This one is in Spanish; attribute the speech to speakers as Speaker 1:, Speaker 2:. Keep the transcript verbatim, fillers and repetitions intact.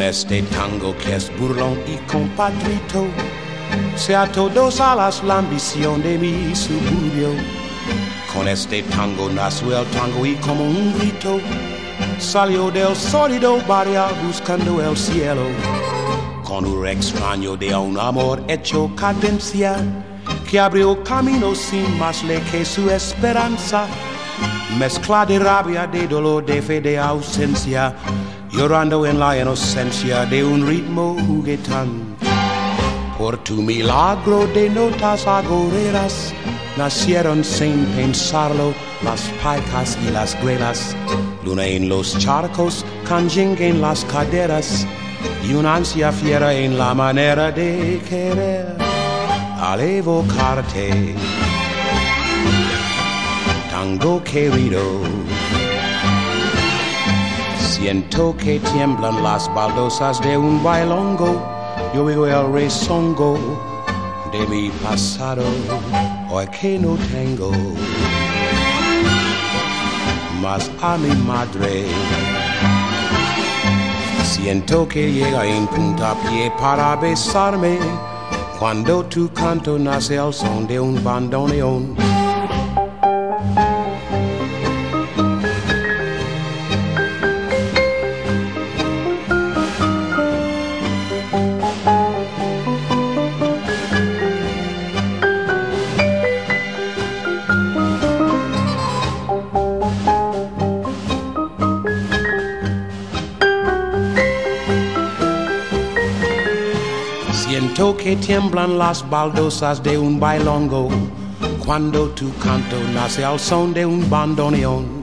Speaker 1: este tango que es burlón y compatrito, se a todos alas la ambición de mi suburbio. Con este tango nació el tango y como un grito salió del sólido barrio buscando el cielo. Con un extraño de un amor hecho cadencia que abrió camino sin más ley que su esperanza. Mezcla de rabia, de dolor, de fe, de ausencia, llorando en la inocencia de un ritmo juguetón. Por tu milagro de notas agoreras nacieron sin pensarlo las paicas y las grelas. Luna en los charcos, canjing en las caderas y una ansia fiera en la manera de querer. Al evocarte, tango querido, siento que tiemblan las baldosas de un bailongo. Yo oigo el rezongo de mi pasado, hoy que no tengo más a mi madre. Siento que llega en puntapié para besarme cuando tu canto nace al son de un bandoneón. Siento que tiemblan las baldosas de un bailongo cuando tu canto nace al son de un bandoneón.